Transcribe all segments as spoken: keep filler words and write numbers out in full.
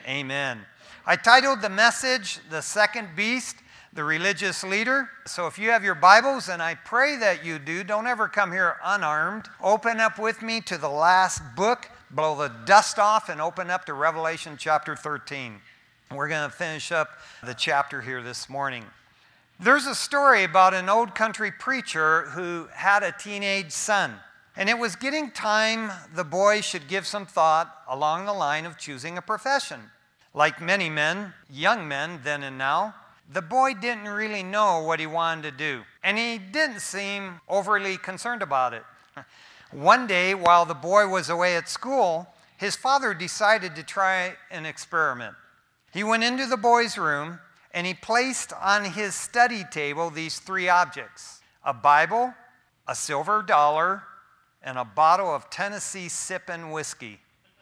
Amen. I titled the message, The Second Beast, the Religious Leader. So if you have your Bibles, and I pray that you do, don't ever come here unarmed. Open up with me to the last book, blow the dust off, and open up to Revelation chapter thirteen. We're going to finish up the chapter here this morning. There's a story about an old country preacher who had a teenage son. And it was getting time the boy should give some thought along the line of choosing a profession. Like many men, young men then and now, the boy didn't really know what he wanted to do. And he didn't seem overly concerned about it. One day, while the boy was away at school, his father decided to try an experiment. He went into the boy's room and he placed on his study table these three objects: a Bible, a silver dollar, and a bottle of Tennessee sippin' whiskey.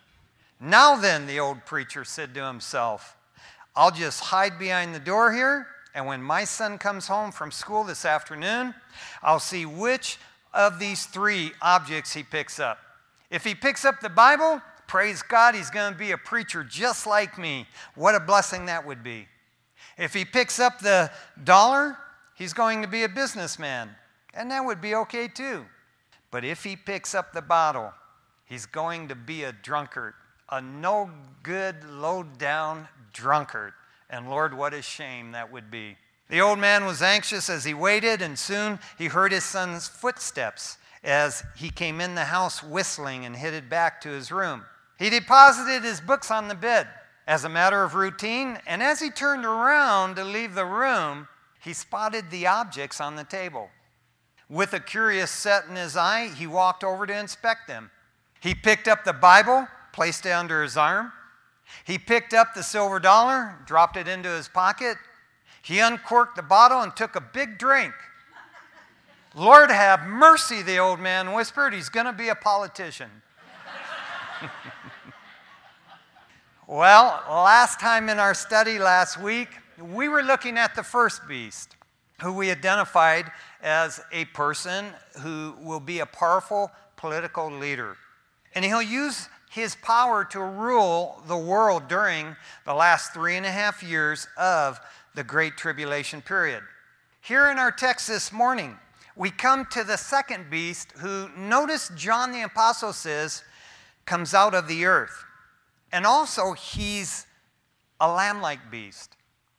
Now then, the old preacher said to himself, I'll just hide behind the door here, and when my son comes home from school this afternoon, I'll see which of these three objects he picks up. If he picks up the Bible, praise God, he's going to be a preacher just like me. What a blessing that would be. If he picks up the dollar, he's going to be a businessman, and that would be okay too. But if he picks up the bottle, he's going to be a drunkard, a no-good, low-down drunkard. And Lord, what a shame that would be. The old man was anxious as he waited, and soon he heard his son's footsteps as he came in the house whistling and headed back to his room. He deposited his books on the bed as a matter of routine, and as he turned around to leave the room, he spotted the objects on the table. With a curious set in his eye, he walked over to inspect them. He picked up the Bible, placed it under his arm. He picked up the silver dollar, dropped it into his pocket. He uncorked the bottle and took a big drink. Lord have mercy, the old man whispered. He's going to be a politician. Well, last time in our study last week, we were looking at the first beast, who we identified as a person who will be a powerful political leader. And he'll use his power to rule the world during the last three and a half years of the Great Tribulation period. Here in our text this morning, we come to the second beast who, notice John the Apostle says, comes out of the earth. And also, he's a lamb-like beast.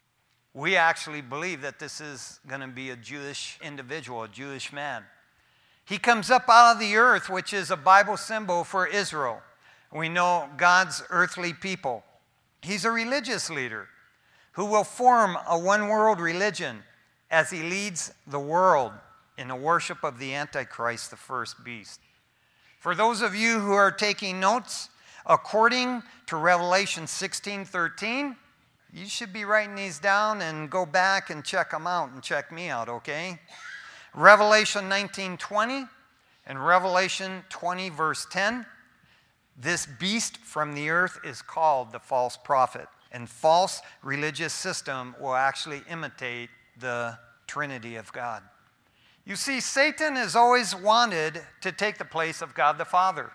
We actually believe that this is going to be a Jewish individual, a Jewish man. He comes up out of the earth, which is a Bible symbol for Israel. We know God's earthly people. He's a religious leader who will form a one-world religion as he leads the world in the worship of the Antichrist, the first beast. For those of you who are taking notes, according to Revelation sixteen thirteen, you should be writing these down and go back and check them out and check me out, okay? Revelation nineteen twenty and Revelation twenty verse ten. This beast from the earth is called the false prophet. And false religious system will actually imitate the Trinity of God. You see, Satan has always wanted to take the place of God the Father.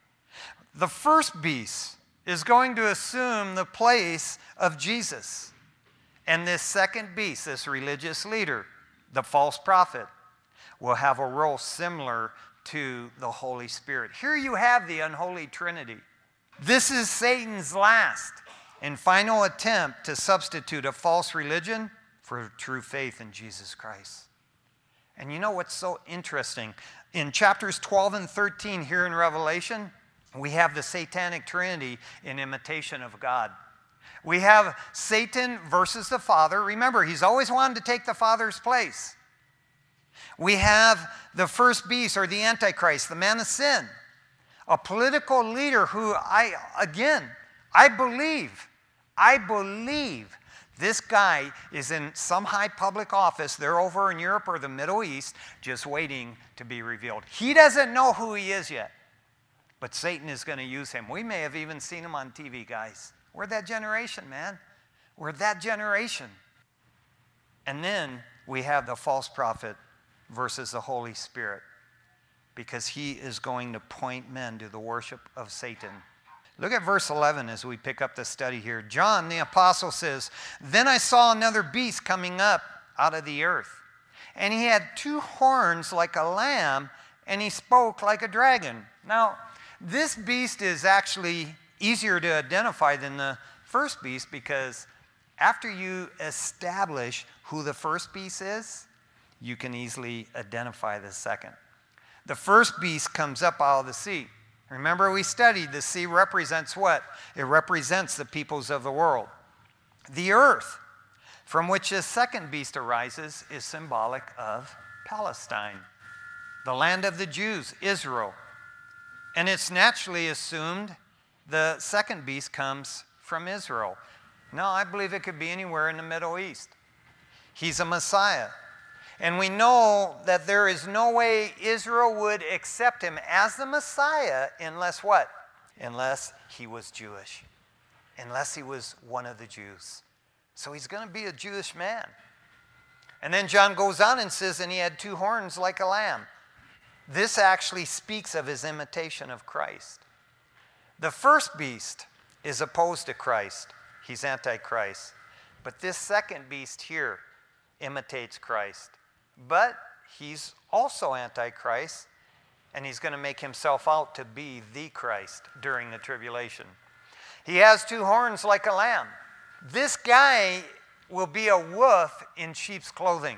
The first beast is going to assume the place of Jesus. And this second beast, this religious leader, the false prophet, will have a role similar to the Holy Spirit. Here you have the unholy Trinity. This is Satan's last and final attempt to substitute a false religion for true faith in Jesus Christ. And you know what's so interesting? In chapters twelve and thirteen here in Revelation, we have the satanic trinity in imitation of God. We have Satan versus the Father. Remember, he's always wanted to take the Father's place. We have the first beast, or the Antichrist, the man of sin, a political leader who I, again, I believe, I believe this guy is in some high public office. They're over in Europe or the Middle East just waiting to be revealed. He doesn't know who he is yet. But Satan is going to use him. We may have even seen him on T V, guys. We're that generation, man. We're that generation. And then we have the false prophet versus the Holy Spirit, because he is going to point men to the worship of Satan. Look at verse eleven as we pick up the study here. John, the apostle, says, "Then I saw another beast coming up out of the earth. And he had two horns like a lamb, and he spoke like a dragon." Now, this beast is actually easier to identify than the first beast, because after you establish who the first beast is, you can easily identify the second. The first beast comes up out of the sea. Remember, we studied the sea represents what? It represents the peoples of the world. The earth, from which this second beast arises, is symbolic of Palestine, the land of the Jews, Israel. And it's naturally assumed the second beast comes from Israel. No, I believe it could be anywhere in the Middle East. He's a Messiah. And we know that there is no way Israel would accept him as the Messiah unless what? Unless he was Jewish. Unless he was one of the Jews. So he's going to be a Jewish man. And then John goes on and says, and he had two horns like a lamb. This actually speaks of his imitation of Christ. The first beast is opposed to Christ. He's antichrist. But this second beast here imitates Christ. But he's also antichrist, and he's going to make himself out to be the Christ during the tribulation. He has two horns like a lamb. This guy will be a wolf in sheep's clothing,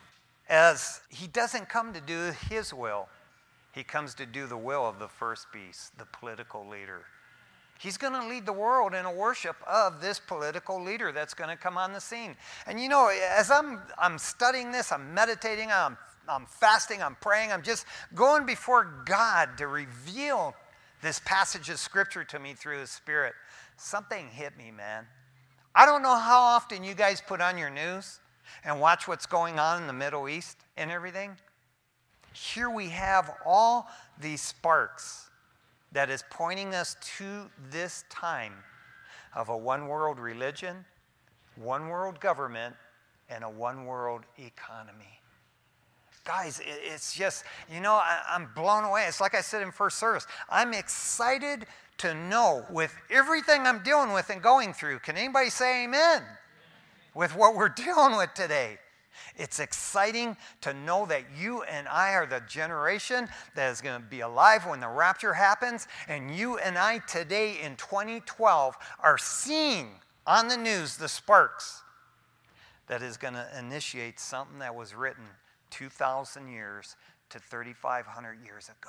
as he doesn't come to do his will. He comes to do the will of the first beast, the political leader. He's going to lead the world in a worship of this political leader that's going to come on the scene. And you know, as I'm I'm studying this, I'm meditating, I'm, I'm fasting, I'm praying, I'm just going before God to reveal this passage of Scripture to me through His Spirit. Something hit me, man. I don't know how often you guys put on your news and watch what's going on in the Middle East and everything. Here we have all these sparks that is pointing us to this time of a one-world religion, one-world government, and a one-world economy. Guys, it's just, you know, I'm blown away. It's like I said in first service. I'm excited to know with everything I'm dealing with and going through. Can anybody say amen? With what we're dealing with today. It's exciting to know that you and I are the generation that is going to be alive when the rapture happens. And you and I today in twenty twelve are seeing on the news the sparks that is going to initiate something that was written two thousand years to thirty-five hundred years ago.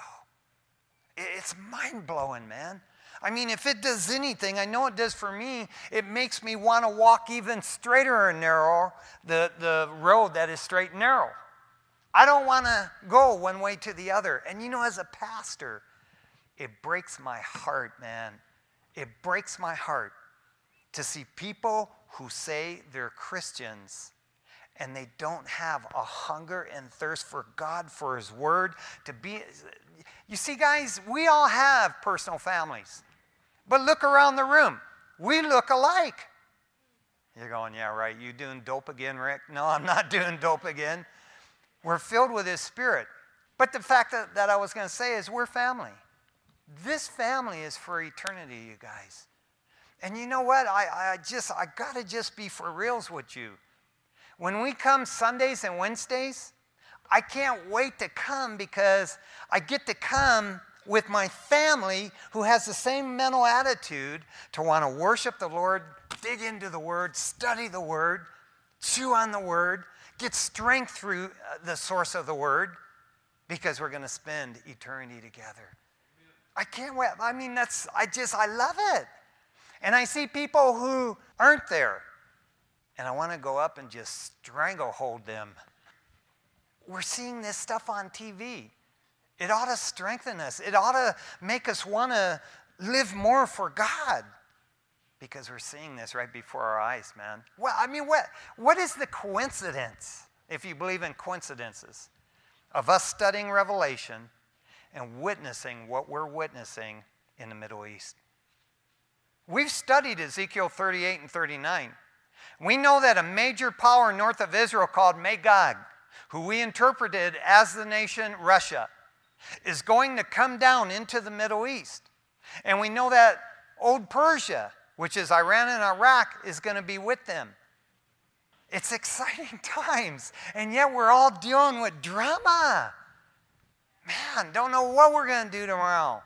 It's mind-blowing, man. I mean, if it does anything, I know it does for me, it makes me want to walk even straighter and narrow, the, the road that is straight and narrow. I don't want to go one way to the other. And you know, as a pastor, it breaks my heart, man. It breaks my heart to see people who say they're Christians and they don't have a hunger and thirst for God, for His Word, to be... You see, guys, we all have personal families. But look around the room. We look alike. You're going, yeah, right. You doing dope again, Rick? No, I'm not doing dope again. We're filled with His Spirit. But the fact that, that I was going to say is we're family. This family is for eternity, you guys. And you know what? I, I just, I got to just be for reals with you. When we come Sundays and Wednesdays, I can't wait to come because I get to come with my family who has the same mental attitude to want to worship the Lord, dig into the Word, study the Word, chew on the Word, get strength through the source of the Word, because we're going to spend eternity together. I can't wait. I mean, that's, I just, I love it. And I see people who aren't there, and I want to go up and just stranglehold them. We're seeing this stuff on T V. It ought to strengthen us. It ought to make us want to live more for God, because we're seeing this right before our eyes, man. Well, I mean, what, what is the coincidence, if you believe in coincidences, of us studying Revelation and witnessing what we're witnessing in the Middle East? We've studied Ezekiel thirty-eight and thirty-nine. We know that a major power north of Israel called Magog, who we interpreted as the nation Russia, is going to come down into the Middle East. And we know that Old Persia, which is Iran and Iraq, is going to be with them. It's exciting times, and yet we're all dealing with drama. Man, don't know what we're going to do tomorrow.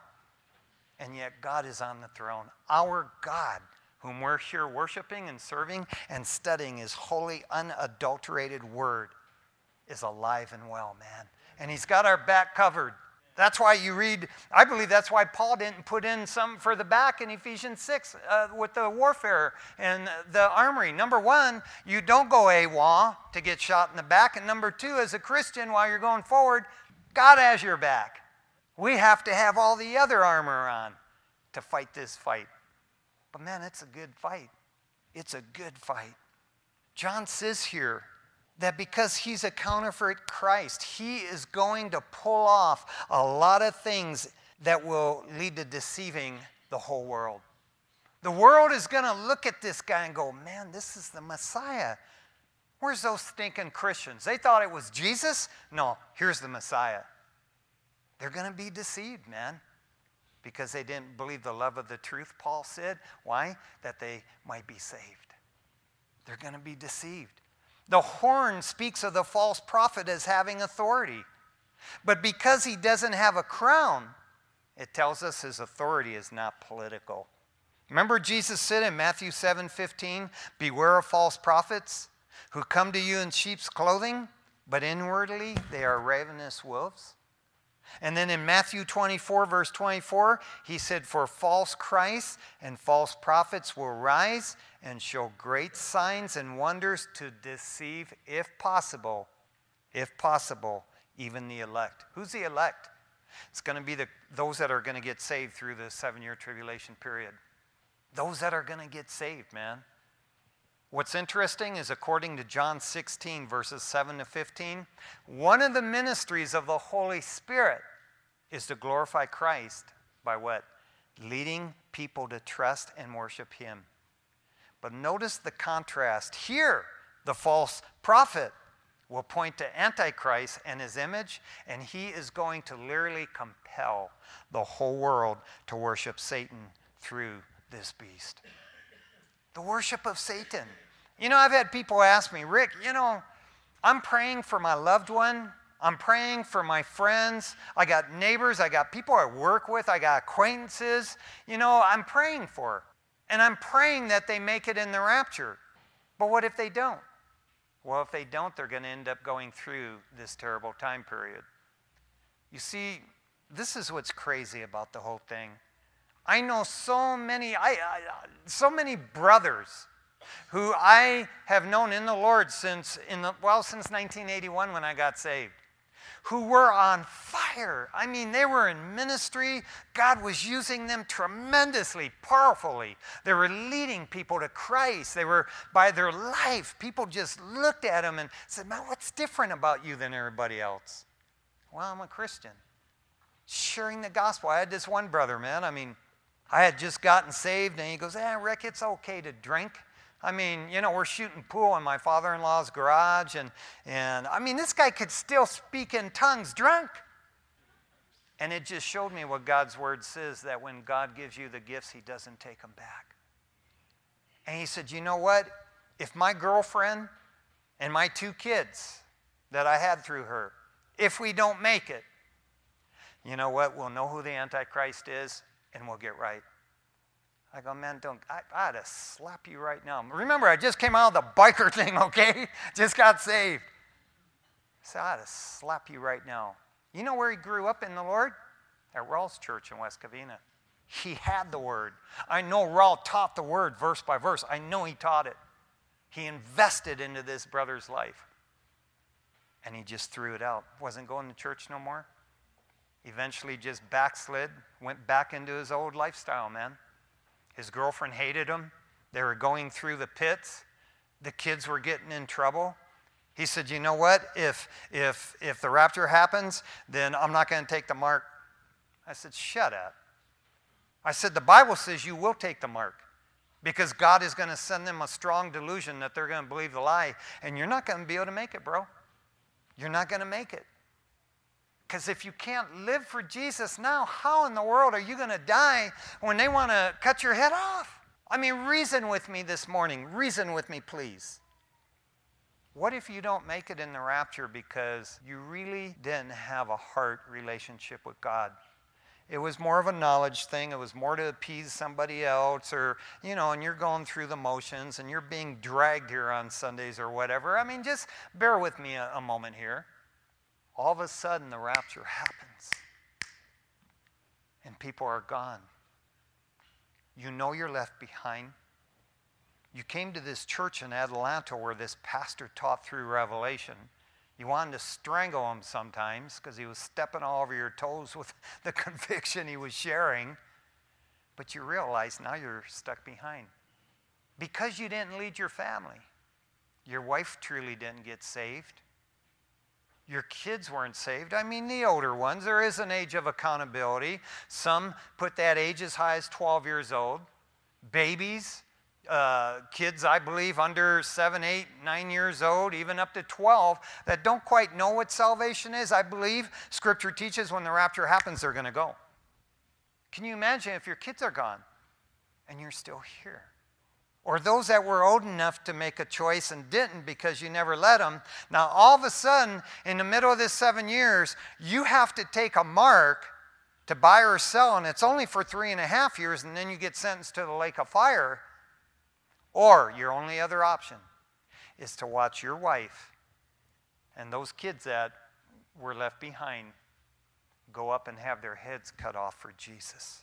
And yet God is on the throne. Our God, whom we're here worshiping and serving and studying his holy, unadulterated word, is alive and well, man. And he's got our back covered. That's why you read, I believe that's why Paul didn't put in some for the back in Ephesians six uh, with the warfare and the armory. Number one, you don't go AWOL to get shot in the back. And number two, as a Christian, while you're going forward, God has your back. We have to have all the other armor on to fight this fight. But man, it's a good fight. It's a good fight. John says here that because he's a counterfeit Christ, he is going to pull off a lot of things that will lead to deceiving the whole world. The world is going to look at this guy and go, man, this is the Messiah. Where's those stinking Christians? They thought it was Jesus? No, here's the Messiah. They're going to be deceived, man, because they didn't believe the love of the truth, Paul said. Why? That they might be saved. They're going to be deceived. The horn speaks of the false prophet as having authority. But because he doesn't have a crown, it tells us his authority is not political. Remember Jesus said in Matthew seven fifteen, beware of false prophets who come to you in sheep's clothing, but inwardly they are ravenous wolves. And then in Matthew twenty-four, verse twenty-four, he said, for false Christs and false prophets will rise and show great signs and wonders to deceive, if possible, if possible, even the elect. Who's the elect? It's going to be the, those that are going to get saved through the seven-year tribulation period. Those that are going to get saved, man. What's interesting is according to John sixteen, verses seven to fifteen, one of the ministries of the Holy Spirit is to glorify Christ by what? Leading people to trust and worship him. But notice the contrast. Here, the false prophet will point to Antichrist and his image, and he is going to literally compel the whole world to worship Satan through this beast. The worship of Satan. You know, I've had people ask me, Rick, you know, I'm praying for my loved one. I'm praying for my friends. I got neighbors. I got people I work with. I got acquaintances. You know, I'm praying for. And I'm praying that they make it in the rapture. But what if they don't? Well, if they don't, they're going to end up going through this terrible time period. You see, this is what's crazy about the whole thing. I know so many, I, I, so many brothers who I have known in the Lord since, in the, well, since nineteen eighty-one when I got saved, who were on fire. I mean, they were in ministry. God was using them tremendously, powerfully. They were leading people to Christ. They were, by their life, people just looked at them and said, man, what's different about you than everybody else? Well, I'm a Christian. Sharing the gospel. I had this one brother, man. I mean, I had just gotten saved, and he goes, eh, Rick, it's okay to drink. I mean, you know, we're shooting pool in my father-in-law's garage, and, and I mean, this guy could still speak in tongues drunk. And it just showed me what God's word says, that when God gives you the gifts, he doesn't take them back. And he said, you know what? If my girlfriend and my two kids that I had through her, if we don't make it, you know what? We'll know who the Antichrist is, and we'll get right. I go, man, don't, I, I ought to slap you right now. Remember, I just came out of the biker thing, okay? Just got saved. I said, I ought to slap you right now. You know where he grew up in the Lord? At Raul's church in West Covina. He had the word. I know Raul taught the word verse by verse. I know he taught it. He invested into this brother's life. And he just threw it out. Wasn't going to church no more. Eventually just backslid, went back into his old lifestyle, man. His girlfriend hated him. They were going through the pits. The kids were getting in trouble. He said, you know what? If, if, if the rapture happens, then I'm not going to take the mark. I said, shut up. I said, the Bible says you will take the mark because God is going to send them a strong delusion that they're going to believe the lie, and you're not going to be able to make it, bro. You're not going to make it. Because if you can't live for Jesus now, how in the world are you going to die when they want to cut your head off? I mean, reason with me this morning. Reason with me, please. What if you don't make it in the rapture because you really didn't have a heart relationship with God? It was more of a knowledge thing. It was more to appease somebody else, or, you know, and you're going through the motions and you're being dragged here on Sundays or whatever. I mean, just bear with me a, a moment here. All of a sudden, the rapture happens and people are gone. You know you're left behind. You came to this church in Atlanta where this pastor taught through Revelation. You wanted to strangle him sometimes because he was stepping all over your toes with the conviction he was sharing. But you realize now you're stuck behind. Because you didn't lead your family. Your wife truly didn't get saved. Your kids weren't saved. I mean, the older ones, there is an age of accountability. Some put that age as high as twelve years old. Babies, uh, kids, I believe, under seven, eight, nine years old, even up to twelve, that don't quite know what salvation is. I believe Scripture teaches when the rapture happens, they're going to go. Can you imagine if your kids are gone and you're still here? Or those that were old enough to make a choice and didn't because you never let them. Now, all of a sudden, in the middle of this seven years, you have to take a mark to buy or sell, and it's only for three and a half years, and then you get sentenced to the lake of fire. Or your only other option is to watch your wife and those kids that were left behind go up and have their heads cut off for Jesus.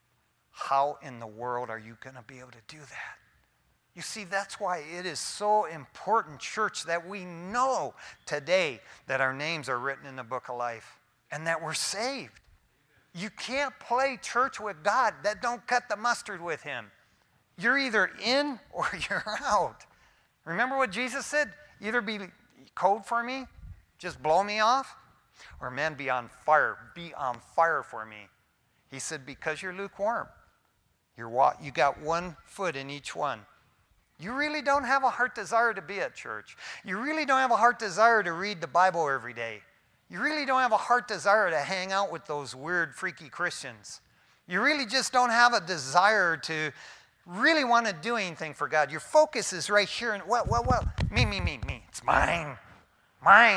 How in the world are you going to be able to do that? You see, that's why it is so important, church, that we know today that our names are written in the book of life and that we're saved. You can't play church with God that don't cut the mustard with him. You're either in or you're out. Remember what Jesus said? Either be cold for me, just blow me off, or man, be on fire. Be on fire for me. He said, because you're lukewarm. You're wa- you got one foot in each one. You really don't have a heart desire to be at church. You really don't have a heart desire to read the Bible every day. You really don't have a heart desire to hang out with those weird, freaky Christians. You really just don't have a desire to really want to do anything for God. Your focus is right here. And well, well, well, me, me, me, me. It's mine. Mine.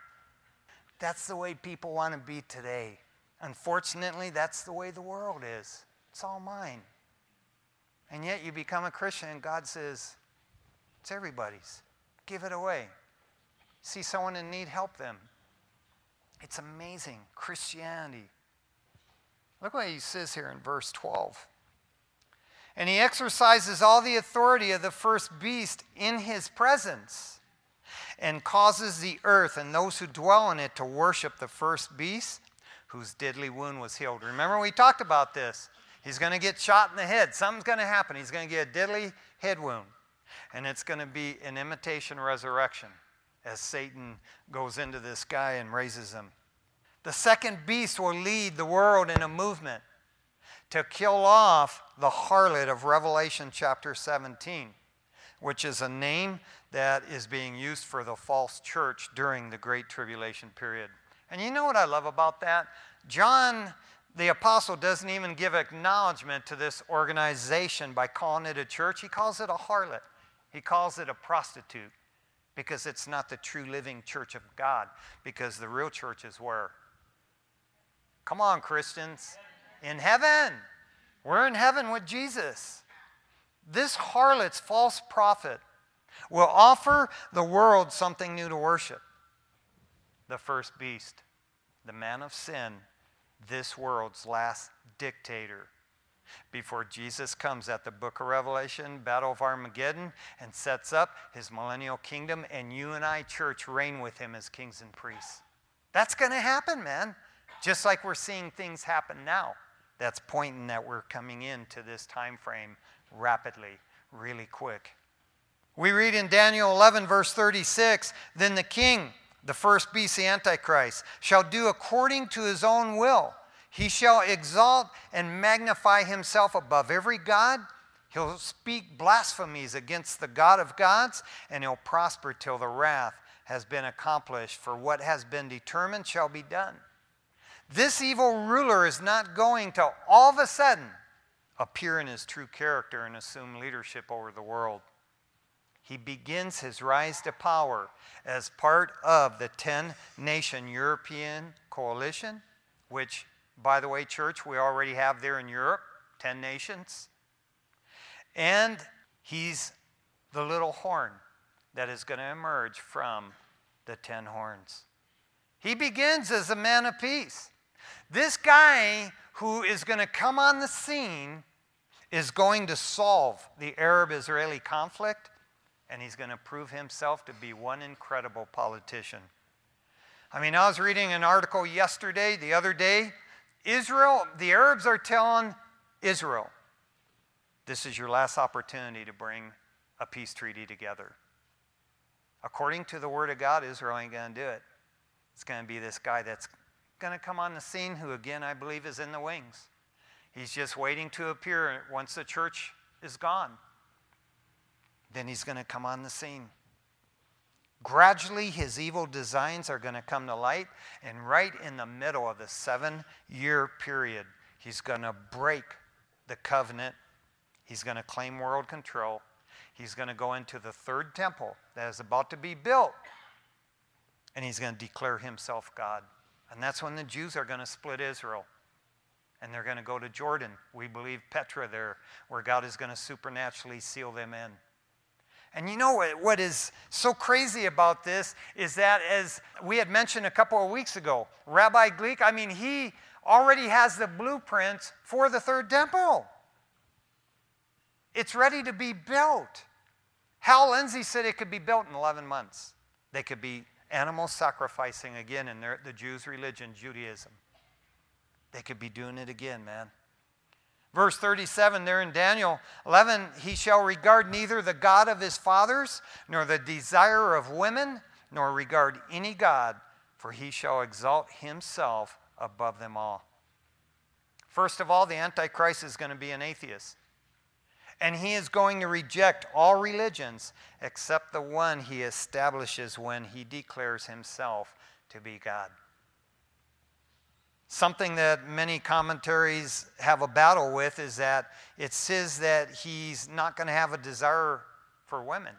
That's the way people want to be today. Unfortunately, that's the way the world is. It's all mine. And yet you become a Christian and God says, it's everybody's. Give it away. See someone in need, help them. It's amazing. Christianity. Look what he says here in verse twelve. And he exercises all the authority of the first beast in his presence and causes the earth and those who dwell in it to worship the first beast whose deadly wound was healed. Remember we talked about this. He's going to get shot in the head. Something's going to happen. He's going to get a deadly head wound. And it's going to be an imitation resurrection as Satan goes into this guy and raises him. The second beast will lead the world in a movement to kill off the harlot of Revelation chapter seventeen, which is a name that is being used for the false church during the Great Tribulation period. And you know what I love about that? John the apostle doesn't even give acknowledgement to this organization by calling it a church. He calls it a harlot. He calls it a prostitute because it's not the true living church of God, because the real church is where? Come on, Christians. In heaven. We're in heaven with Jesus. This harlot's false prophet will offer the world something new to worship. The first beast, the man of sin, this world's last dictator, before Jesus comes at the book of Revelation, Battle of Armageddon, and sets up his millennial kingdom, and you and I, church, reign with him as kings and priests. That's going to happen, man. Just like we're seeing things happen now. That's pointing that we're coming into this time frame rapidly, really quick. We read in Daniel eleven, verse thirty-six, then the king, the first beast, the Antichrist, shall do according to his own will. He shall exalt and magnify himself above every god. He'll speak blasphemies against the God of gods, and he'll prosper till the wrath has been accomplished. For what has been determined shall be done. This evil ruler is not going to all of a sudden appear in his true character and assume leadership over the world. He begins his rise to power as part of the ten-nation European coalition, which, by the way, church, we already have there in Europe, ten nations. And he's the little horn that is going to emerge from the ten horns. He begins as a man of peace. This guy who is going to come on the scene is going to solve the Arab-Israeli conflict, and he's going to prove himself to be one incredible politician. I mean, I was reading an article yesterday, the other day. Israel, the Arabs are telling Israel, this is your last opportunity to bring a peace treaty together. According to the Word of God, Israel ain't going to do it. It's going to be this guy that's going to come on the scene who, again, I believe is in the wings. He's just waiting to appear once the church is gone. Then he's going to come on the scene. Gradually, his evil designs are going to come to light, and right in the middle of the seven-year period, he's going to break the covenant. He's going to claim world control. He's going to go into the third temple that is about to be built, and he's going to declare himself God. And that's when the Jews are going to split Israel, and they're going to go to Jordan. We believe Petra there, where God is going to supernaturally seal them in. And you know what, what is so crazy about this is that, as we had mentioned a couple of weeks ago, Rabbi Glick, I mean, he already has the blueprints for the third temple. It's ready to be built. Hal Lindsey said it could be built in eleven months. They could be animal sacrificing again in their, the Jews' religion, Judaism. They could be doing it again, man. Verse thirty-seven there in Daniel eleven, he shall regard neither the God of his fathers, nor the desire of women, nor regard any God, for he shall exalt himself above them all. First of all, the Antichrist is going to be an atheist. And he is going to reject all religions except the one he establishes when he declares himself to be God. Something that many commentaries have a battle with is that it says that he's not going to have a desire for women.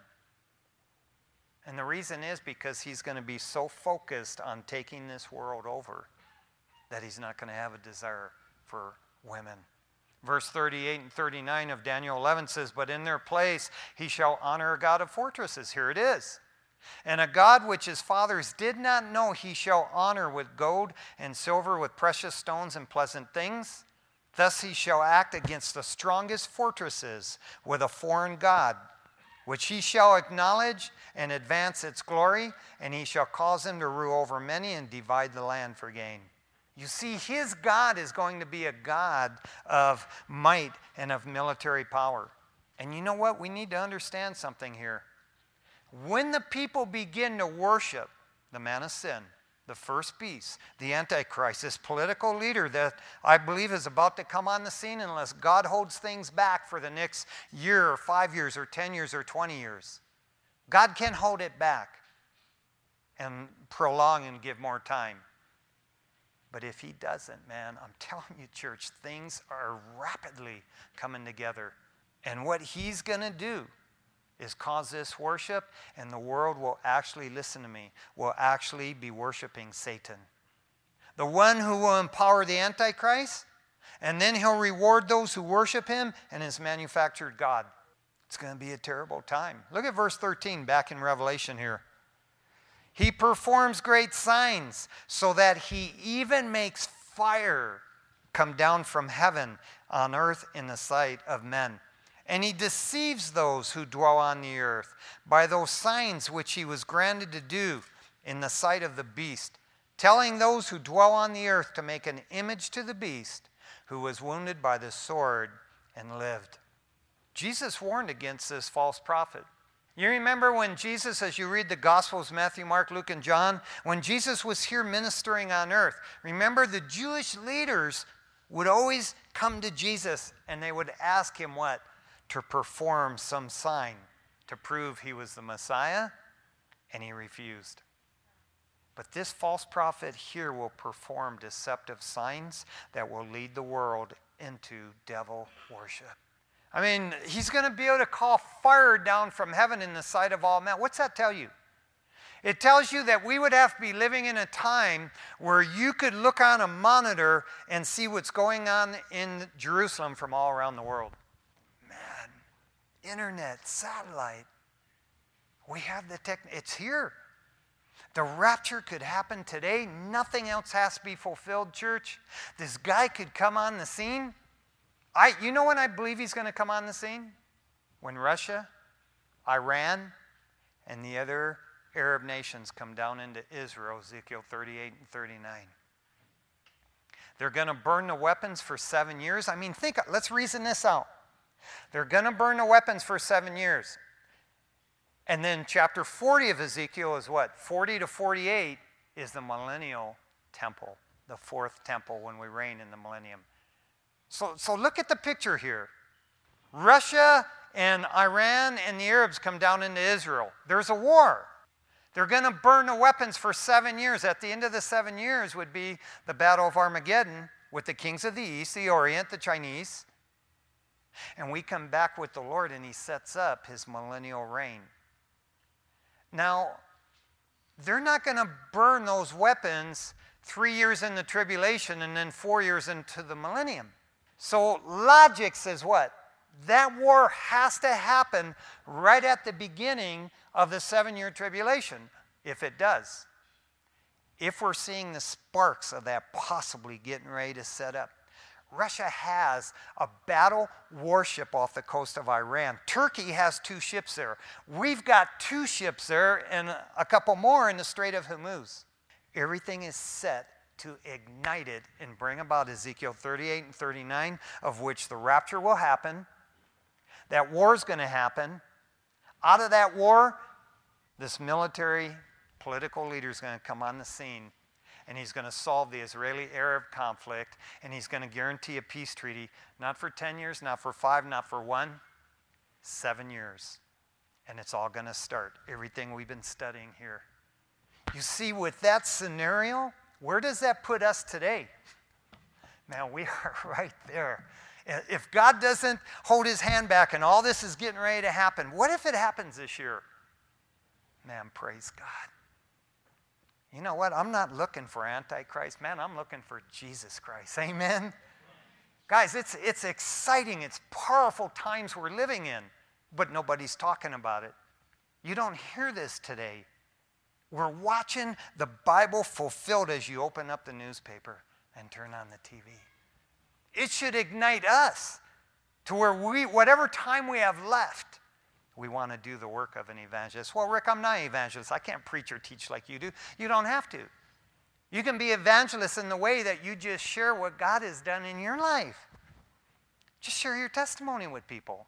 And the reason is because he's going to be so focused on taking this world over that he's not going to have a desire for women. Verse thirty-eight and thirty-nine of Daniel eleven says, but in their place he shall honor a God of fortresses. Here it is. And a God which his fathers did not know he shall honor with gold and silver, with precious stones and pleasant things. Thus he shall act against the strongest fortresses with a foreign God, which he shall acknowledge and advance its glory, and he shall cause him to rule over many and divide the land for gain. You see, his God is going to be a God of might and of military power. And you know what? We need to understand something here. When the people begin to worship the man of sin, the first beast, the Antichrist, this political leader that I believe is about to come on the scene unless God holds things back for the next year or five years or ten years or twenty years. God can hold it back and prolong and give more time. But if he doesn't, man, I'm telling you, church, things are rapidly coming together. And what he's going to do is cause this worship, and the world will actually, listen to me, will actually be worshiping Satan. The one who will empower the Antichrist, and then he'll reward those who worship him and his manufactured God. It's going to be a terrible time. Look at verse thirteen back in Revelation here. He performs great signs so that he even makes fire come down from heaven on earth in the sight of men. And he deceives those who dwell on the earth by those signs which he was granted to do in the sight of the beast, telling those who dwell on the earth to make an image to the beast who was wounded by the sword and lived. Jesus warned against this false prophet. You remember when Jesus, as you read the Gospels, Matthew, Mark, Luke, and John, when Jesus was here ministering on earth, remember the Jewish leaders would always come to Jesus and they would ask him what? To perform some sign to prove he was the Messiah, and he refused. But this false prophet here will perform deceptive signs that will lead the world into devil worship. I mean, he's going to be able to call fire down from heaven in the sight of all men. What's that tell you? It tells you that we would have to be living in a time where you could look on a monitor and see what's going on in Jerusalem from all around the world. Man, internet, satellite. We have the tech. It's here. The rapture could happen today. Nothing else has to be fulfilled, church. This guy could come on the scene. I, you know when I believe he's going to come on the scene? When Russia, Iran, and the other Arab nations come down into Israel, Ezekiel thirty-eight and thirty-nine. They're going to burn the weapons for seven years. I mean, think, let's reason this out. They're going to burn the weapons for seven years. And then chapter forty of Ezekiel is what? forty to forty-eight is the millennial temple, the fourth temple when we reign in the millennium. So, so look at the picture here. Russia and Iran and the Arabs come down into Israel. There's a war. They're going to burn the weapons for seven years. At the end of the seven years would be the Battle of Armageddon with the kings of the East, the Orient, the Chinese. And we come back with the Lord and he sets up his millennial reign. Now, they're not going to burn those weapons three years in the tribulation and then four years into the millennium. So logic says what? That war has to happen right at the beginning of the seven-year tribulation, if it does. If we're seeing the sparks of that possibly getting ready to set up. Russia has a battle warship off the coast of Iran. Turkey has two ships there. We've got two ships there and a couple more in the Strait of Hormuz. Everything is set to ignite it and bring about Ezekiel thirty-eight and thirty-nine, of which the rapture will happen. That war is going to happen. Out of that war, this military, political leader is going to come on the scene. And he's going to solve the Israeli-Arab conflict, and he's going to guarantee a peace treaty, not for ten years, not for five, not for one, seven years. And it's all going to start, everything we've been studying here. You see, with that scenario, where does that put us today? Man, we are right there. If God doesn't hold his hand back and all this is getting ready to happen, what if it happens this year? Man, praise God. You know what? I'm not looking for Antichrist. Man, I'm looking for Jesus Christ. Amen? Guys, it's, it's exciting. It's powerful times we're living in, but nobody's talking about it. You don't hear this today. We're watching the Bible fulfilled as you open up the newspaper and turn on the T V. It should ignite us to where we, whatever time we have left, we want to do the work of an evangelist. Well, Rick, I'm not an evangelist. I can't preach or teach like you do. You don't have to. You can be evangelist in the way that you just share what God has done in your life. Just share your testimony with people.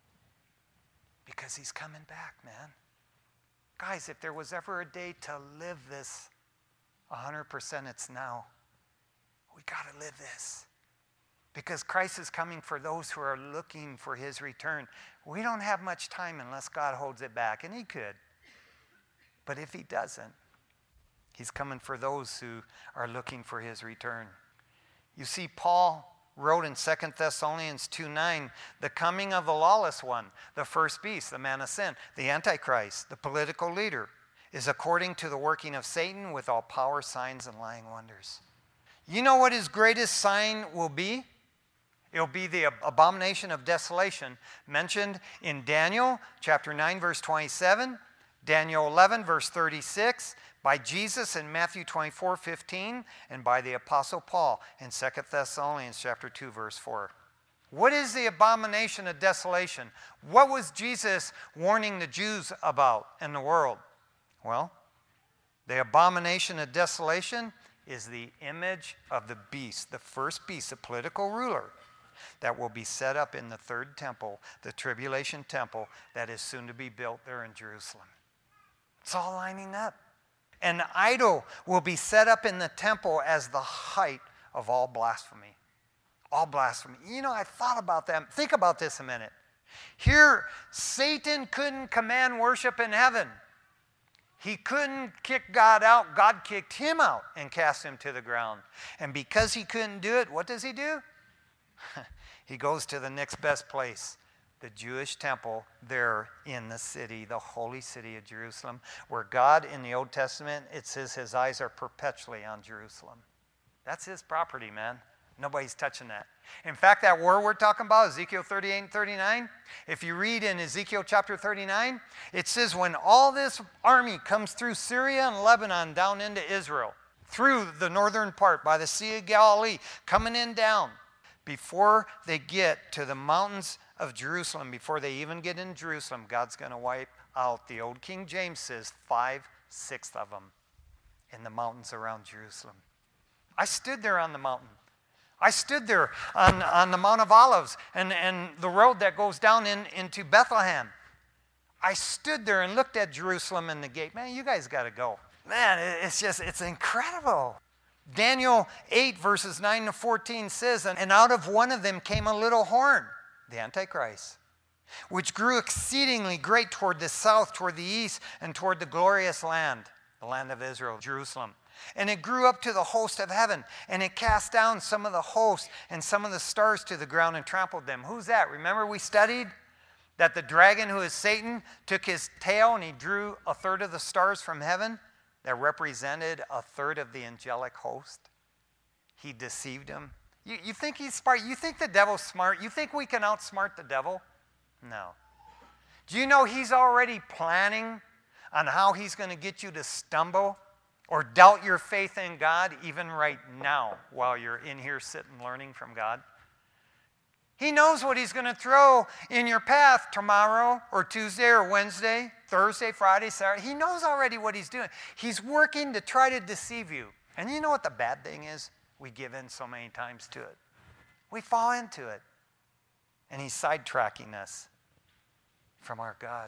Because he's coming back, man. Guys, if there was ever a day to live this one hundred percent, it's now. We got to live this. Because Christ is coming for those who are looking for his return. We don't have much time unless God holds it back, and he could. But if he doesn't, he's coming for those who are looking for his return. You see, Paul wrote in Second Thessalonians two nine, the coming of the lawless one, the first beast, the man of sin, the Antichrist, the political leader, is according to the working of Satan with all power, signs, and lying wonders. You know what his greatest sign will be? It'll be the abomination of desolation mentioned in Daniel chapter nine, verse twenty-seven, Daniel eleven, verse thirty-six, by Jesus in Matthew twenty-four, fifteen, and by the Apostle Paul in Second Thessalonians chapter two, verse four. What is the abomination of desolation? What was Jesus warning the Jews about in the world? Well, the abomination of desolation is the image of the beast, the first beast, the political ruler, that will be set up in the third temple, the tribulation temple that is soon to be built there in Jerusalem. It's all lining up. An idol will be set up in the temple as the height of all blasphemy. All blasphemy. You know, I thought about that. Think about this a minute. Here, Satan couldn't command worship in heaven. He couldn't kick God out. God kicked him out and cast him to the ground. And because he couldn't do it, what does he do? He goes to the next best place, the Jewish temple there in the city, the holy city of Jerusalem, where God in the Old Testament, it says his eyes are perpetually on Jerusalem. That's his property, man. Nobody's touching that. In fact, that war we're talking about, Ezekiel thirty-eight and thirty-nine, if you read in Ezekiel chapter thirty-nine, it says when all this army comes through Syria and Lebanon down into Israel, through the northern part by the Sea of Galilee, coming in down, before they get to the mountains of Jerusalem, before they even get in Jerusalem, God's going to wipe out, the old King James says, five-sixths of them in the mountains around Jerusalem. I stood there on the mountain. I stood there on, on the Mount of Olives and, and the road that goes down in, into Bethlehem. I stood there and looked at Jerusalem and the gate. Man, you guys got to go. Man, it's just, it's incredible. Daniel eight verses nine to fourteen says, and out of one of them came a little horn, the Antichrist, which grew exceedingly great toward the south, toward the east, and toward the glorious land, the land of Israel, Jerusalem. And it grew up to the host of heaven, and it cast down some of the hosts and some of the stars to the ground and trampled them. Who's that? Remember we studied that the dragon, who is Satan, took his tail and he drew a third of the stars from heaven that represented a third of the angelic host. He deceived him. You, you think he's smart? You think the devil's smart? You think we can outsmart the devil? No. Do you know he's already planning on how he's going to get you to stumble or doubt your faith in God even right now while you're in here sitting learning from God? He knows what he's going to throw in your path tomorrow or Tuesday or Wednesday, Thursday, Friday, Saturday. He knows already what he's doing. He's working to try to deceive you. And you know what the bad thing is? We give in so many times to it. We fall into it. And he's sidetracking us from our God.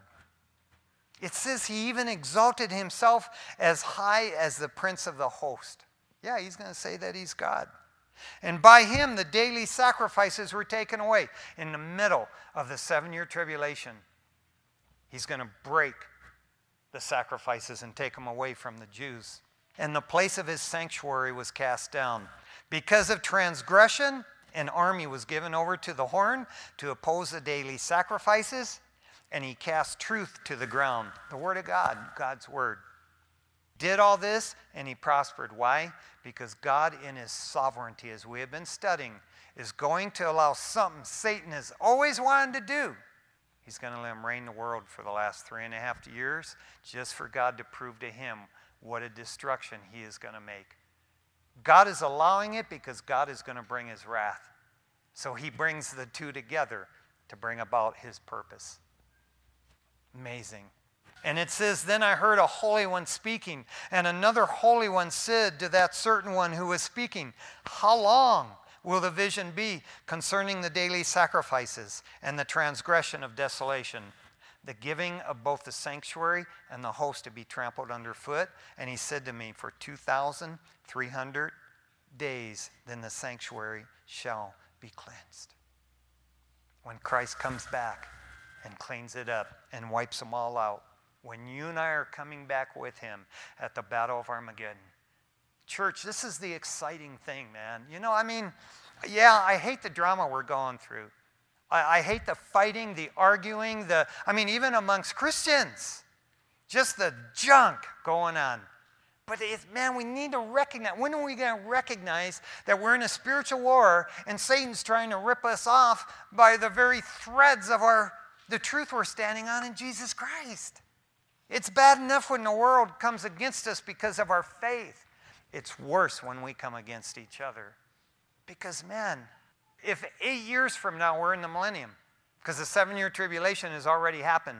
It says he even exalted himself as high as the prince of the host. Yeah, he's going to say that he's God. And by him, the daily sacrifices were taken away. In the middle of the seven-year tribulation, he's going to break the sacrifices and take them away from the Jews. And the place of his sanctuary was cast down. Because of transgression, an army was given over to the horn to oppose the daily sacrifices, and he cast truth to the ground. The word of God, God's word. Did all this, and he prospered. Why? Because God, in his sovereignty, as we have been studying, is going to allow something Satan has always wanted to do. He's going to let him reign the world for the last three and a half years, just for God to prove to him what a destruction he is going to make. God is allowing it because God is going to bring his wrath. So he brings the two together to bring about his purpose. Amazing. And it says, then I heard a holy one speaking, and another holy one said to that certain one who was speaking, how long will the vision be concerning the daily sacrifices and the transgression of desolation, the giving of both the sanctuary and the host to be trampled underfoot? And he said to me, for two thousand three hundred days, then the sanctuary shall be cleansed. When Christ comes back and cleans it up and wipes them all out, when you and I are coming back with him at the Battle of Armageddon. Church, this is the exciting thing, man. You know, I mean, yeah, I hate the drama we're going through. I, I hate the fighting, the arguing, the, I mean, even amongst Christians, just the junk going on. But it's, man, we need to recognize, when are we going to recognize that we're in a spiritual war and Satan's trying to rip us off by the very threads of our, the truth we're standing on in Jesus Christ? It's bad enough when the world comes against us because of our faith. It's worse when we come against each other. Because, man, if eight years from now we're in the millennium, because the seven-year tribulation has already happened,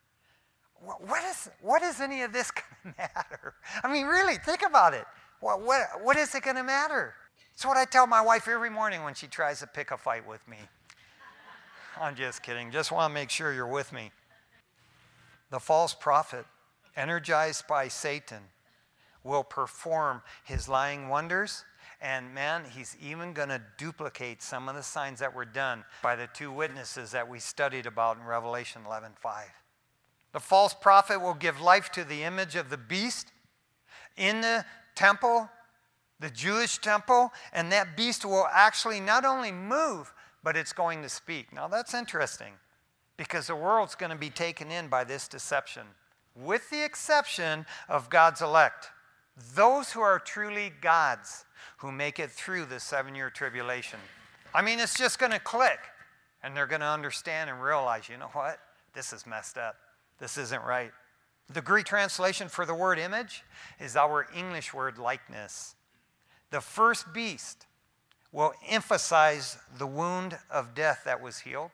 what is, what is any of this going to matter? I mean, really, think about it. What, what, what is it going to matter? It's what I tell my wife every morning when she tries to pick a fight with me. I'm just kidding. Just want to make sure you're with me. The false prophet, energized by Satan, will perform his lying wonders. And man, he's even going to duplicate some of the signs that were done by the two witnesses that we studied about in Revelation eleven five. The false prophet will give life to the image of the beast in the temple, the Jewish temple, and that beast will actually not only move, but it's going to speak. Now that's interesting, because the world's going to be taken in by this deception, with the exception of God's elect, those who are truly God's, who make it through the seven-year tribulation. I mean, it's just going to click, and they're going to understand and realize, you know what? This is messed up. This isn't right. The Greek translation for the word image is our English word likeness. The first beast will emphasize the wound of death that was healed,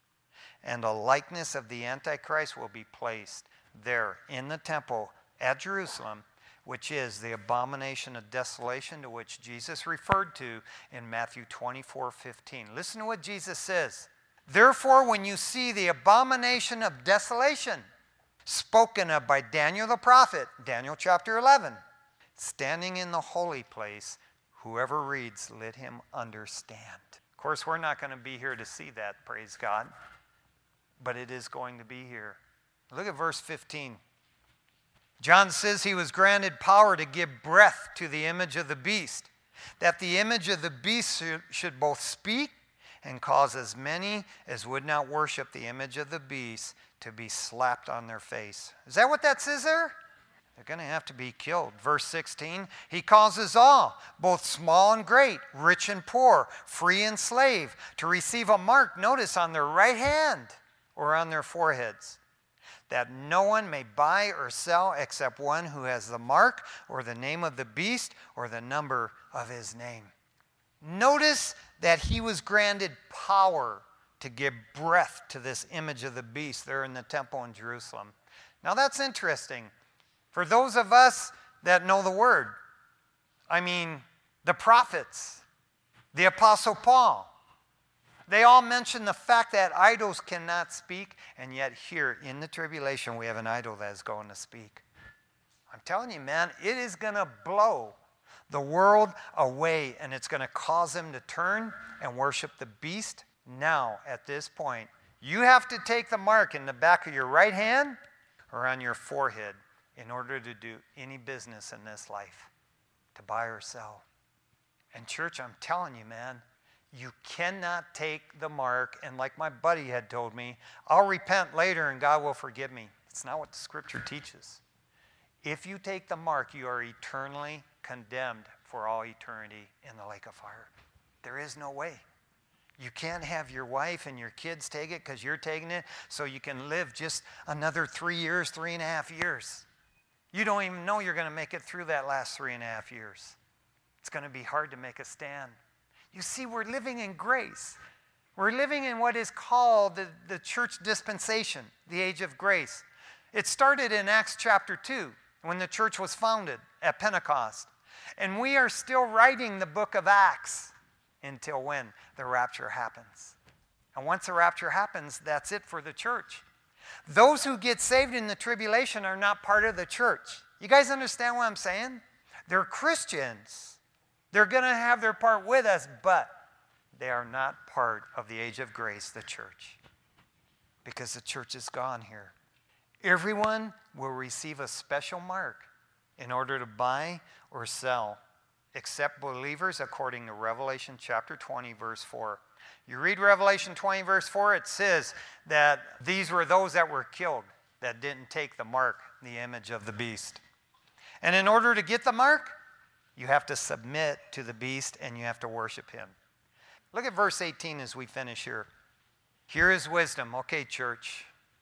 and a likeness of the Antichrist will be placed there in the temple at Jerusalem, which is the abomination of desolation to which Jesus referred to in Matthew twenty-four fifteen. Listen to what Jesus says. Therefore, when you see the abomination of desolation spoken of by Daniel the prophet, Daniel chapter eleven, standing in the holy place, whoever reads, let him understand. Of course, we're not going to be here to see that, praise God, but it is going to be here. Look at verse fifteen. John says he was granted power to give breath to the image of the beast, that the image of the beast should both speak and cause as many as would not worship the image of the beast to be slapped on their face. Is that what that says there? They're going to have to be killed. Verse sixteen, he causes all, both small and great, rich and poor, free and slave, to receive a mark, notice, on their right hand or on their foreheads, that no one may buy or sell except one who has the mark or the name of the beast or the number of his name. Notice that he was granted power to give breath to this image of the beast there in the temple in Jerusalem. Now that's interesting. For those of us that know the word, I mean, the prophets, the Apostle Paul, they all mention the fact that idols cannot speak, and yet here in the tribulation we have an idol that is going to speak. I'm telling you, man, it is going to blow the world away, and it's going to cause them to turn and worship the beast. Now, at this point, you have to take the mark in the back of your right hand or on your forehead in order to do any business in this life, to buy or sell. And church, I'm telling you, man, you cannot take the mark and, like my buddy had told me, I'll repent later and God will forgive me. It's not what the scripture teaches. If you take the mark, you are eternally condemned for all eternity in the lake of fire. There is no way. You can't have your wife and your kids take it because you're taking it so you can live just another three years, three and a half years. You don't even know you're going to make it through that last three and a half years. It's going to be hard to make a stand. You see, we're living in grace. We're living in what is called the, the church dispensation, the age of grace. It started in Acts chapter two when the church was founded at Pentecost. And we are still writing the book of Acts until when? The rapture happens. And once the rapture happens, that's it for the church. Those who get saved in the tribulation are not part of the church. You guys understand what I'm saying? They're Christians. They're going to have their part with us, but they are not part of the age of grace, the church, because the church is gone here. Everyone will receive a special mark in order to buy or sell, except believers, according to Revelation chapter twenty, verse four. You read Revelation twenty, verse four, it says that these were those that were killed that didn't take the mark, the image of the beast. And in order to get the mark, you have to submit to the beast and you have to worship him. Look at verse eighteen as we finish here. Here is wisdom. Okay, church.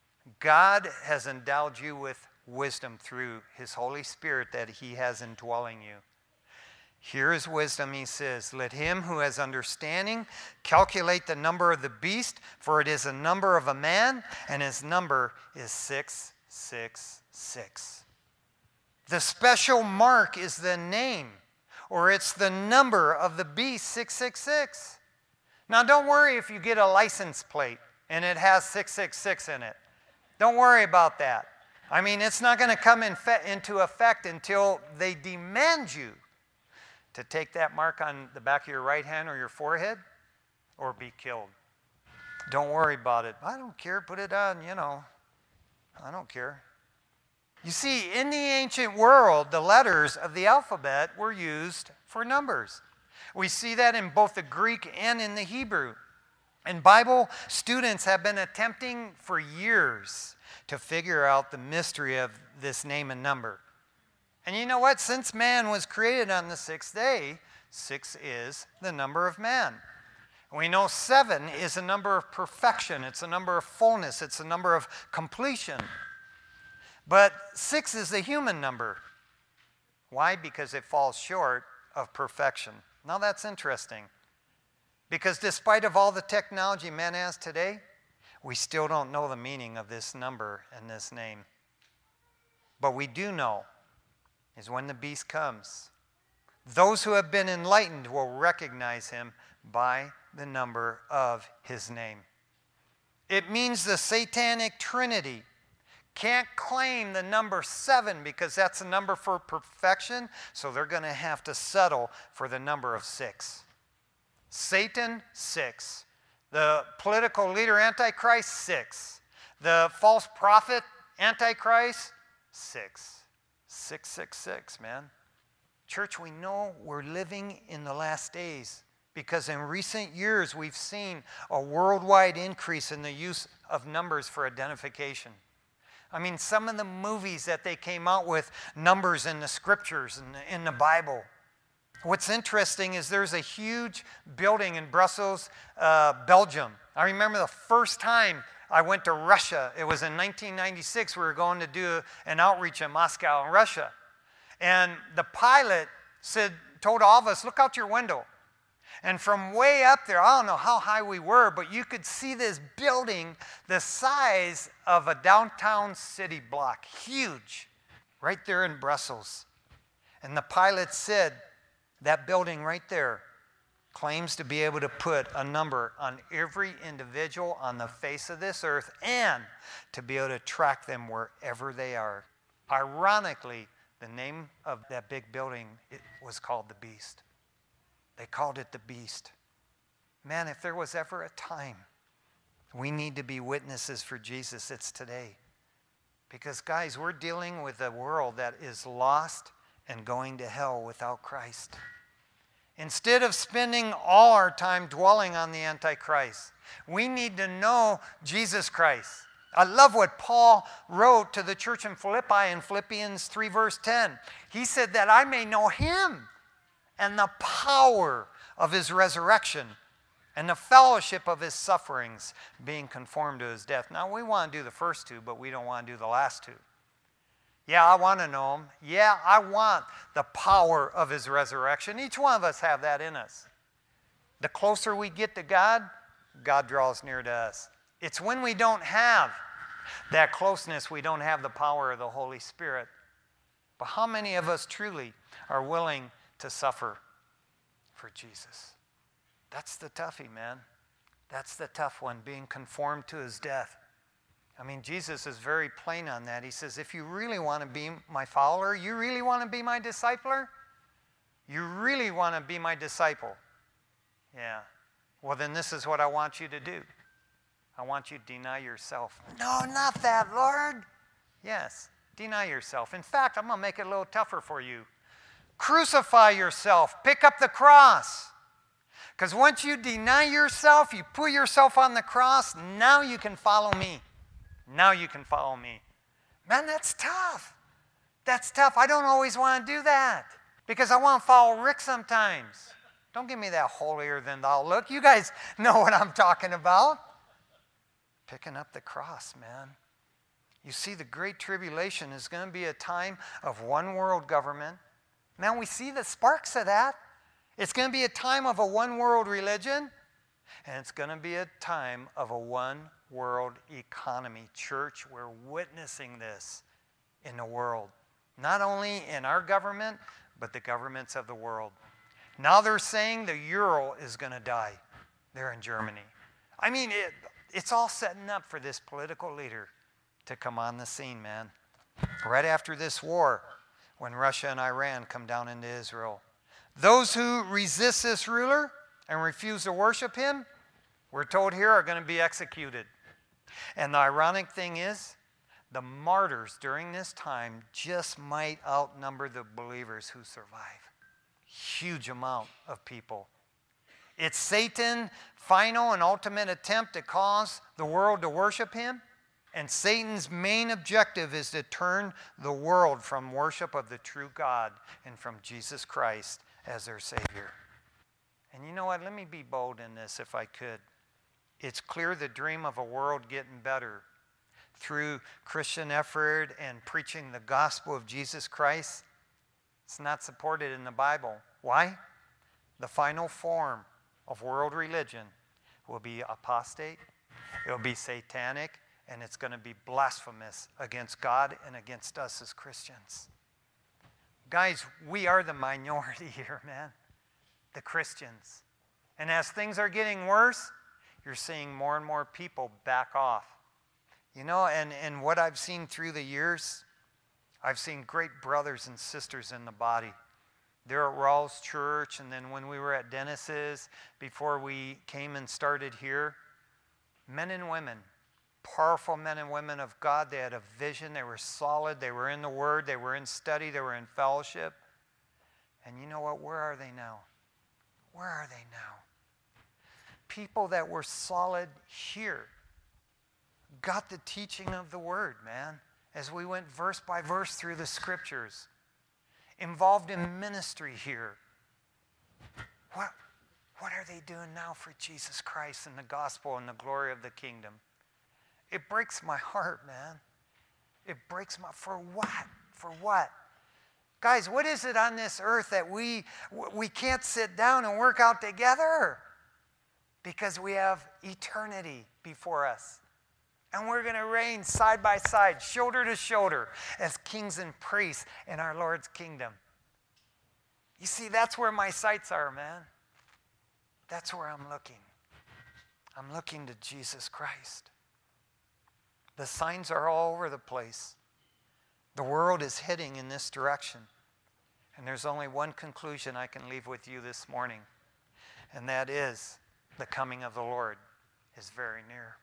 God has endowed you with wisdom through his Holy Spirit that he has indwelling you. Here is wisdom, he says. Let him who has understanding calculate the number of the beast, for it is a number of a man, and his number is six six six. The special mark is the name, or it's the number of the beast, six six six. Now don't worry if you get a license plate and it has six six six in it. Don't worry about that. I mean, it's not going to come in fe- into effect until they demand you to take that mark on the back of your right hand or your forehead or be killed. Don't worry about it. I don't care, put it on, you know. I don't care. You see, in the ancient world, the letters of the alphabet were used for numbers. We see that in both the Greek and in the Hebrew. And Bible students have been attempting for years to figure out the mystery of this name and number. And you know what? Since man was created on the sixth day, six is the number of man. We know seven is a number of perfection. It's a number of fullness. It's a number of completion. But six is the human number. Why? Because it falls short of perfection. Now that's interesting. Because despite of all the technology man has today, we still don't know the meaning of this number and this name. But we do know is when the beast comes, those who have been enlightened will recognize him by the number of his name. It means the satanic trinity can't claim the number seven because that's a number for perfection, so they're going to have to settle for the number of six. Satan, six. The political leader, Antichrist, six. The false prophet, Antichrist, six. Six, six, six, man. Church, we know we're living in the last days because in recent years we've seen a worldwide increase in the use of numbers for identification. I mean, some of the movies that they came out with, numbers in the scriptures and in the Bible. What's interesting is there's a huge building in Brussels, uh, Belgium. I remember the first time I went to Russia. It was in nineteen ninety-six. We were going to do an outreach in Moscow in Russia. And the pilot said, told all of us, look out your window. And from way up there, I don't know how high we were, but you could see this building the size of a downtown city block. Huge. Right there in Brussels. And the pilot said, that building right there claims to be able to put a number on every individual on the face of this earth and to be able to track them wherever they are. Ironically, the name of that big building, it was called the Beast. They called it the Beast. Man, if there was ever a time we need to be witnesses for Jesus, it's today. Because, guys, we're dealing with a world that is lost and going to hell without Christ. Instead of spending all our time dwelling on the Antichrist, we need to know Jesus Christ. I love what Paul wrote to the church in Philippi in Philippians three, verse ten. He said that I may know him and the power of his resurrection and the fellowship of his sufferings, being conformed to his death. Now, we want to do the first two, but we don't want to do the last two. Yeah, I want to know him. Yeah, I want the power of his resurrection. Each one of us have that in us. The closer we get to God, God draws near to us. It's when we don't have that closeness, we don't have the power of the Holy Spirit. But how many of us truly are willing to suffer for Jesus? That's the toughie, man. That's the tough one, being conformed to his death. I mean, Jesus is very plain on that. He says, if you really want to be my follower, you really want to be my discipler, you really want to be my disciple. Yeah. Well, then this is what I want you to do. I want you to deny yourself. No, not that, Lord. Yes, deny yourself. In fact, I'm going to make it a little tougher for you. Crucify yourself. Pick up the cross. Because once you deny yourself, you put yourself on the cross, now you can follow me. Now you can follow me. Man, that's tough. That's tough. I don't always want to do that because I want to follow Rick sometimes. Don't give me that holier than thou look. You guys know what I'm talking about. Picking up the cross, man. You see, the Great Tribulation is going to be a time of one world government. Man, we see the sparks of that. It's going to be a time of a one world religion, and it's going to be a time of a one world economy. Church, we're witnessing this in the world. Not only in our government, but the governments of the world. Now they're saying the euro is going to die there in Germany. I mean, it, it's all setting up for this political leader to come on the scene, man. Right after this war, when Russia and Iran come down into Israel. Those who resist this ruler and refuse to worship him, we're told here, are going to be executed. And the ironic thing is, the martyrs during this time just might outnumber the believers who survive. Huge amount of people. It's Satan's final and ultimate attempt to cause the world to worship him. And Satan's main objective is to turn the world from worship of the true God and from Jesus Christ as their Savior. And you know what? Let me be bold in this if I could. It's clear the dream of a world getting better through Christian effort and preaching the gospel of Jesus Christ, it's not supported in the Bible. Why? The final form of world religion will be apostate, it will be satanic, and it's going to be blasphemous against God and against us as Christians. Guys, we are the minority here, man. The Christians. And as things are getting worse, you're seeing more and more people back off. You know, and, and what I've seen through the years, I've seen great brothers and sisters in the body. They're at Rawls Church, and then when we were at Dennis's, before we came and started here, men and women, powerful men and women of God. They had a vision. They were solid. They were in the Word. They were in study. They were in fellowship. And you know what? Where are they now? Where are they now? People that were solid here got the teaching of the Word, man, as we went verse by verse through the Scriptures. Involved in ministry here. What, what are they doing now for Jesus Christ and the gospel and the glory of the kingdom? It breaks my heart, man. It breaks my... For what? For what? Guys, what is it on this earth that we we can't sit down and work out together? Because we have eternity before us. And we're going to reign side by side, shoulder to shoulder, as kings and priests in our Lord's kingdom. You see, that's where my sights are, man. That's where I'm looking. I'm looking to Jesus Christ. The signs are all over the place. The world is heading in this direction. And there's only one conclusion I can leave with you this morning, and that is the coming of the Lord is very near.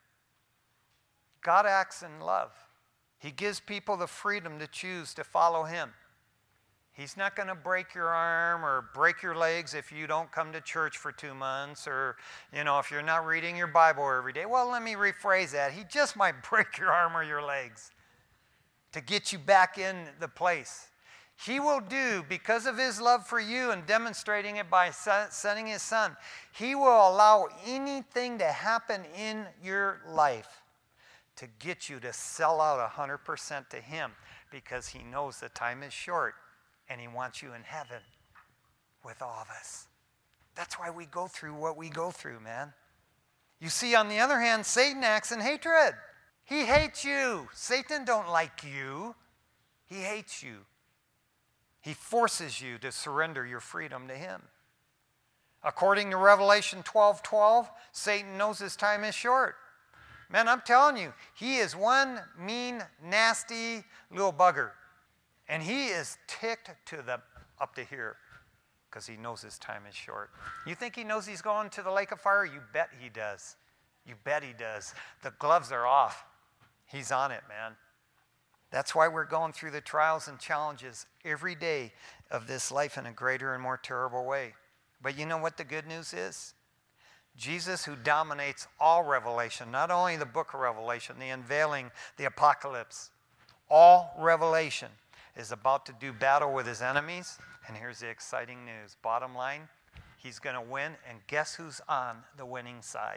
God acts in love. He gives people the freedom to choose to follow him. He's not going to break your arm or break your legs if you don't come to church for two months or, you know, if you're not reading your Bible every day. Well, let me rephrase that. He just might break your arm or your legs to get you back in the place. He will do, because of his love for you and demonstrating it by sending his son, he will allow anything to happen in your life to get you to sell out one hundred percent to him, because he knows the time is short and he wants you in heaven with all of us. That's why we go through what we go through, man. You see, on the other hand, Satan acts in hatred. He hates you. Satan don't like you. He hates you. He forces you to surrender your freedom to him. According to Revelation twelve twelve, Satan knows his time is short. Man, I'm telling you, he is one mean, nasty little bugger. And he is ticked to the up to here because he knows his time is short. You think he knows he's going to the lake of fire? You bet he does. You bet he does. The gloves are off. He's on it, man. That's why we're going through the trials and challenges every day of this life in a greater and more terrible way. But you know what the good news is? Jesus, who dominates all revelation, not only the book of Revelation, the unveiling, the apocalypse, all revelation, is about to do battle with his enemies. And here's the exciting news. Bottom line, he's going to win. And guess who's on the winning side?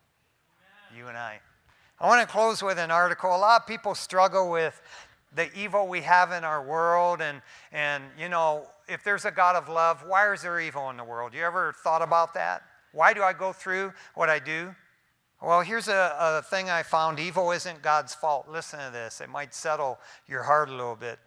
Amen. You and I. I want to close with an article. A lot of people struggle with the evil we have in our world. And, and you know, if there's a God of love, why is there evil in the world? You ever thought about that? Why do I go through what I do? Well, here's a, a thing I found. Evil isn't God's fault. Listen to this. It might settle your heart a little bit.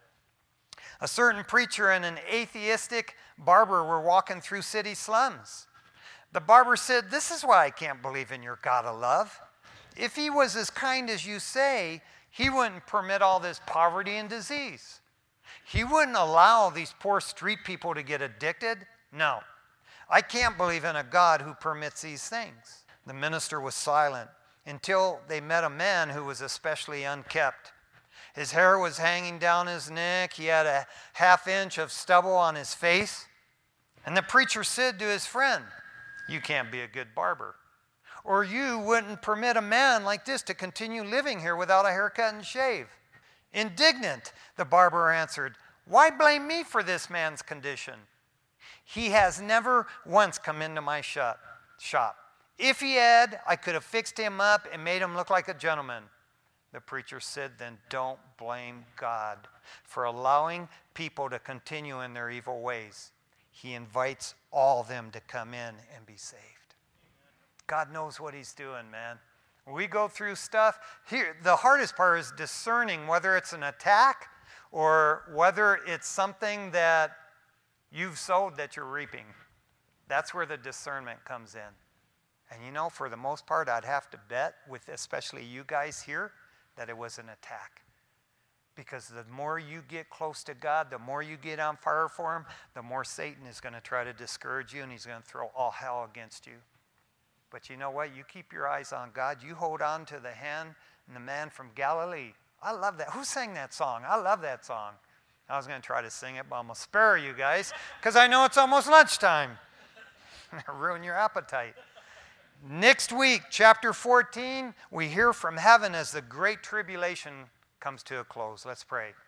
A certain preacher and an atheistic barber were walking through city slums. The barber said, "This is why I can't believe in your God of love. If he was as kind as you say, he wouldn't permit all this poverty and disease. He wouldn't allow these poor street people to get addicted. No, I can't believe in a God who permits these things." The minister was silent until they met a man who was especially unkept. His hair was hanging down his neck. He had a half inch of stubble on his face. And the preacher said to his friend, "You can't be a good barber, or you wouldn't permit a man like this to continue living here without a haircut and shave." Indignant, the barber answered, "Why blame me for this man's condition? He has never once come into my shop. If he had, I could have fixed him up and made him look like a gentleman." The preacher said, "Then don't blame God for allowing people to continue in their evil ways. He invites all of them to come in and be saved." God knows what he's doing, man. When we go through stuff, here, the hardest part is discerning whether it's an attack or whether it's something that you've sowed that you're reaping. That's where the discernment comes in. And you know, for the most part, I'd have to bet, with especially you guys here, that it was an attack. Because the more you get close to God, the more you get on fire for him, the more Satan is going to try to discourage you, and he's going to throw all hell against you. But you know what? You keep your eyes on God. You hold on to the hand and the man from Galilee. I love that. Who sang that song? I love that song. I was going to try to sing it, but I'm going to spare you guys because I know it's almost lunchtime. Ruin your appetite. Next week, chapter fourteen, we hear from heaven as the great tribulation comes to a close. Let's pray.